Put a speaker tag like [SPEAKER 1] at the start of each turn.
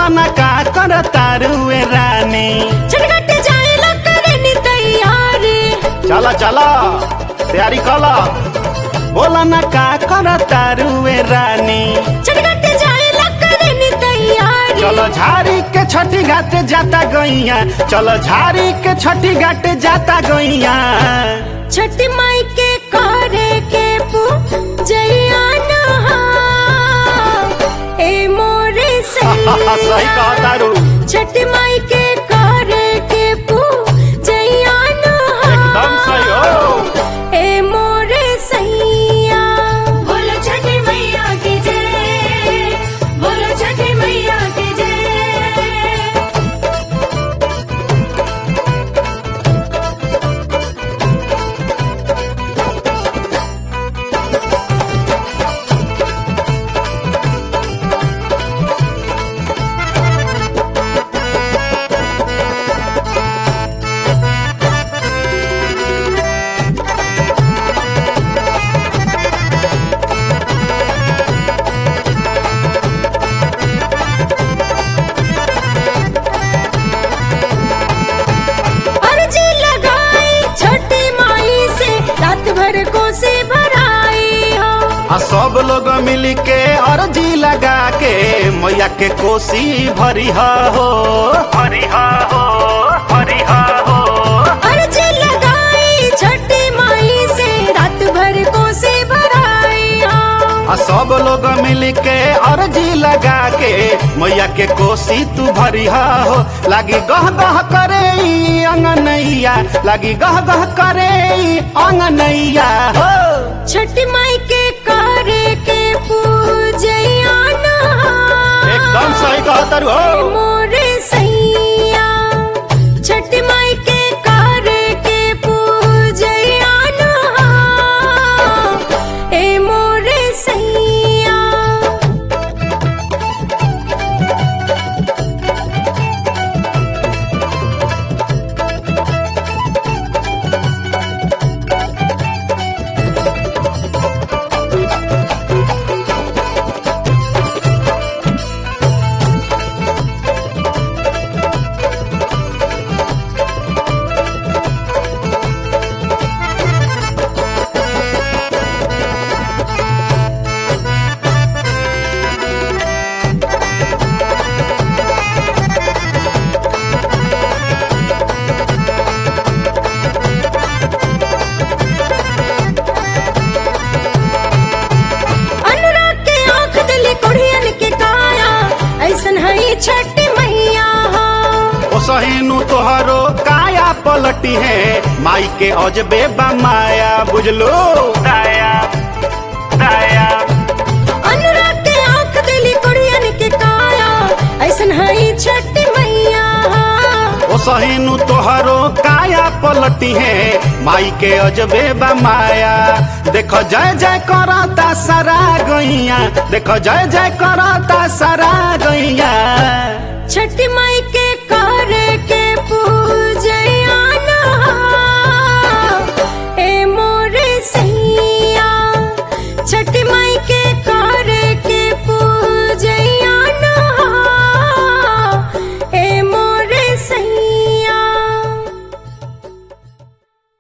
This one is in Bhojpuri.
[SPEAKER 1] बोला ना का कर तारुए रानी।
[SPEAKER 2] छटघट जाएला करनी तैयारी।
[SPEAKER 1] चला चला तैयारी कला। बोला ना का कर तारुए रानी।
[SPEAKER 2] छटघट जाएला करनी तैयारी।
[SPEAKER 1] चलो झाड़ी के छठी घाट जाता गैया। चलो झाड़ी के छठी घाट जाता गैया।
[SPEAKER 2] छठी माई के करे के पूजैया नहा ए मोरे सैया।
[SPEAKER 1] सही कहा तारू।
[SPEAKER 2] छठी माई के करे के पूजैया नहा
[SPEAKER 1] एकदम सही हो।
[SPEAKER 2] ए मोरे सैया। बोलो छठी मैया की जय। बोलो छठी मैया की जय। अर्जी लगाई छठी माई से रात भर कोसी भराई हो।
[SPEAKER 1] आ सब लोग मिल के अर्जी लगा के मैया के कोसी भरी हो। भरी हो भरी हो।
[SPEAKER 2] अर्जी लगाई छठी माई से रात भर कोसी भराई हो।
[SPEAKER 1] आ सब लोग मिल के अर्जी लगा के मैया के कोसी तू भरी हो। लागी गह गह करे ई अंगनैया। लागी गह गह करे ई अंगनैया हो।
[SPEAKER 2] छठी माई के करे के पूजैया नहा
[SPEAKER 1] एकदम सही कहा तारू हो।
[SPEAKER 2] मोरे सैया। छठी माई के करे के पूजैया नहा ए मोरे सैया। अनुराग के आँख दिली कुड़ियन के काया ऐसन है छठी मैया हो।
[SPEAKER 1] ओ सहीनु तोहरो काया पलटी है माई के अजबे माया बुझलो। दाया दाया।
[SPEAKER 2] अनुराग के आँख दिली कुड़ियन के काया ऐसन है छठी मैया हो।
[SPEAKER 1] ओ सहीनु तोहरो काया पलटी है माई के अजबे माया। देखो जय जय करता सारा गैया। देखो जय जय करता सारा गैया।
[SPEAKER 2] छठी माई